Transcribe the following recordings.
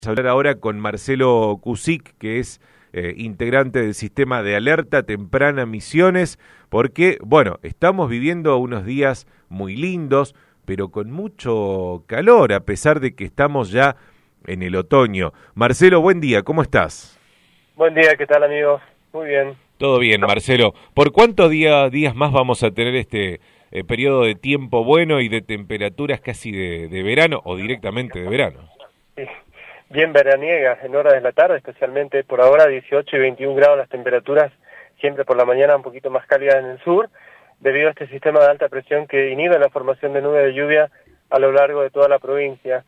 Vamos a hablar ahora con Marcelo Cusic, que es integrante del sistema de alerta temprana Misiones, porque, bueno, estamos viviendo unos días muy lindos, pero con mucho calor, a pesar de que estamos ya en el otoño. Marcelo, buen día, ¿cómo estás? Buen día, ¿qué tal, amigos? Muy bien. Todo bien, Marcelo. ¿Por cuántos días más vamos a tener este periodo de tiempo bueno y de temperaturas casi de verano o directamente de verano? Sí. Bien veraniegas en horas de la tarde, especialmente por ahora 18 y 21 grados las temperaturas, siempre por la mañana un poquito más cálidas en el sur, debido a este sistema de alta presión que inhibe la formación de nubes de lluvia a lo largo de toda la provincia.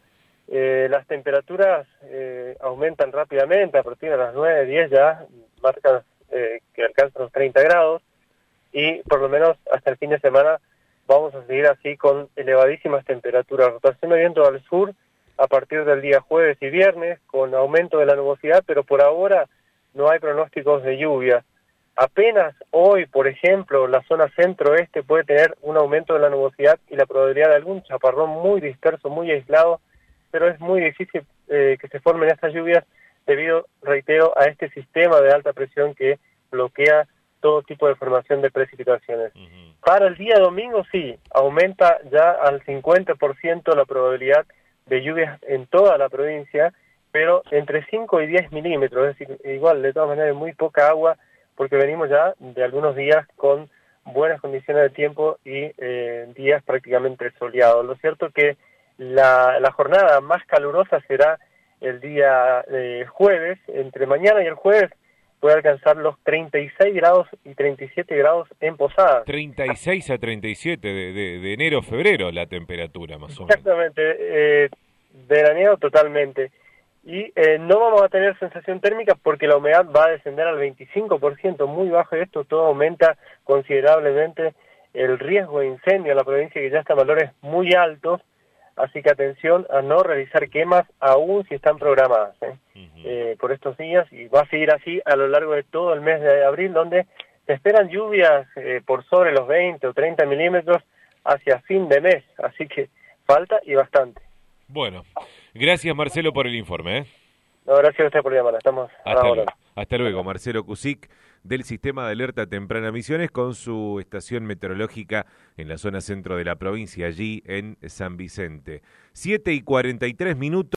Las temperaturas aumentan rápidamente, a partir de las 9, 10 ya marcan que alcanzan los 30 grados, y por lo menos hasta el fin de semana vamos a seguir así con elevadísimas temperaturas. Rotación de viento al sur a partir del día jueves y viernes, con aumento de la nubosidad, pero por ahora no hay pronósticos de lluvia. Apenas hoy, por ejemplo, la zona centro-oeste puede tener un aumento de la nubosidad y la probabilidad de algún chaparrón muy disperso, muy aislado, pero es muy difícil que se formen estas lluvias debido, reitero, a este sistema de alta presión que bloquea todo tipo de formación de precipitaciones. Para el día domingo sí, aumenta ya al 50% la probabilidad de lluvias en toda la provincia, pero entre 5 y 10 milímetros, es decir, igual, de todas maneras, muy poca agua, porque venimos ya de algunos días con buenas condiciones de tiempo y días prácticamente soleados. Lo cierto que la jornada más calurosa será el día jueves. Entre mañana y el jueves puede alcanzar los 36 grados y 37 grados en Posadas. 36 a 37 de enero a febrero la temperatura, más o menos. Exactamente, veraniego totalmente. Y no vamos a tener sensación térmica porque la humedad va a descender al 25%, muy bajo, y esto todo aumenta considerablemente el riesgo de incendio en la provincia, que ya está en valores muy altos, así que atención a no realizar quemas aún si están programadas por estos días, y va a seguir así a lo largo de todo el mes de abril, donde se esperan lluvias por sobre los 20 o 30 milímetros hacia fin de mes, así que falta y bastante. Bueno, gracias Marcelo por el informe. No, gracias a usted por llamar, estamos ahora. Hasta luego, Marcelo Cusic, del Sistema de Alerta Temprana Misiones, con su estación meteorológica en la zona centro de la provincia, allí en San Vicente. 7:43 minutos.